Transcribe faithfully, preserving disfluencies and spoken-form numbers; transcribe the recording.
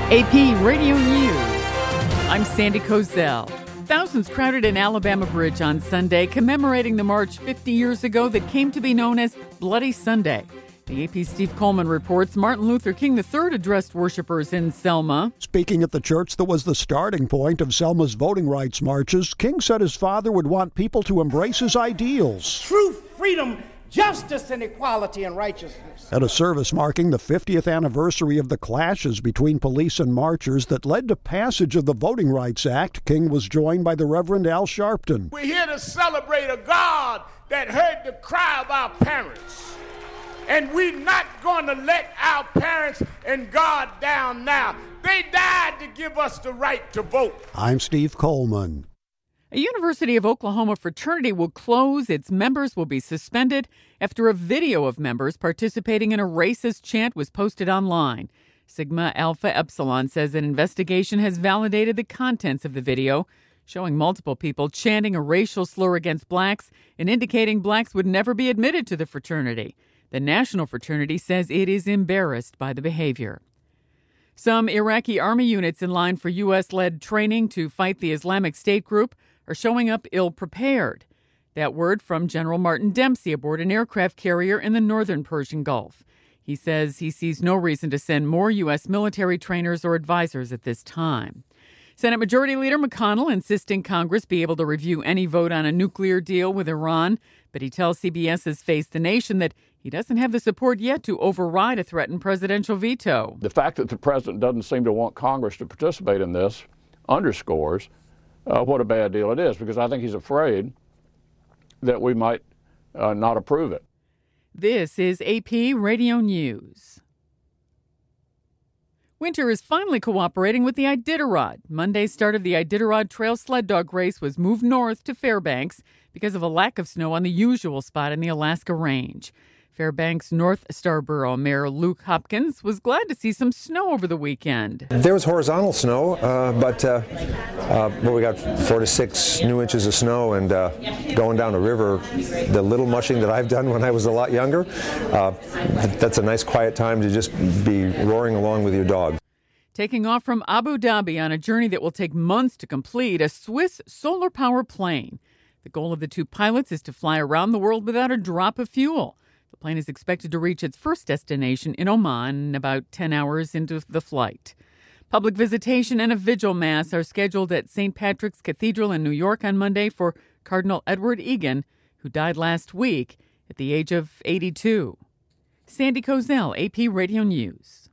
A P Radio News. I'm Sandy Kozel. Thousands crowded an Alabama bridge on Sunday, commemorating the march fifty years ago that came to be known as Bloody Sunday. The A P's Steve Coleman reports Martin Luther King the third addressed worshipers in Selma. Speaking at the church that was the starting point of Selma's voting rights marches, King said his father would want people to embrace his ideals. Truth, freedom, justice, and equality and righteousness. At a service marking the fiftieth anniversary of the clashes between police and marchers that led to passage of the Voting Rights Act, King was joined by the Reverend Al Sharpton. We're here to celebrate a God that heard the cry of our parents. And we're not going to let our parents and God down now. They died to give us the right to vote. I'm Steve Coleman. A University of Oklahoma fraternity will close. Its members will be suspended after a video of members participating in a racist chant was posted online. Sigma Alpha Epsilon says an investigation has validated the contents of the video, showing multiple people chanting a racial slur against blacks and indicating blacks would never be admitted to the fraternity. The national fraternity says it is embarrassed by the behavior. Some Iraqi army units in line for U S-led training to fight the Islamic State group are showing up ill-prepared. That word from General Martin Dempsey aboard an aircraft carrier in the northern Persian Gulf. He says he sees no reason to send more U S military trainers or advisors at this time. Senate Majority Leader McConnell insisting Congress be able to review any vote on a nuclear deal with Iran, but he tells CBS's Face the Nation that he doesn't have the support yet to override a threatened presidential veto. The fact that the president doesn't seem to want Congress to participate in this underscores uh, what a bad deal it is, because I think he's afraid that we might uh, not approve it. This is A P Radio News. Winter is finally cooperating with the Iditarod. Monday's start of the Iditarod Trail sled dog race was moved north to Fairbanks because of a lack of snow on the usual spot in the Alaska Range. Fairbanks North Starborough Mayor Luke Hopkins was glad to see some snow over the weekend. There was horizontal snow, uh, but uh, uh, well, we got four to six new inches of snow, and uh, going down the river, the little mushing that I've done when I was a lot younger, uh, that's a nice quiet time to just be roaring along with your dog. Taking off from Abu Dhabi on a journey that will take months to complete, a Swiss solar-powered plane. The goal of the two pilots is to fly around the world without a drop of fuel. The plane is expected to reach its first destination in Oman about ten hours into the flight. Public visitation and a vigil mass are scheduled at Saint Patrick's Cathedral in New York on Monday for Cardinal Edward Egan, who died last week at the age of eighty-two. Sandy Kozel, A P Radio News.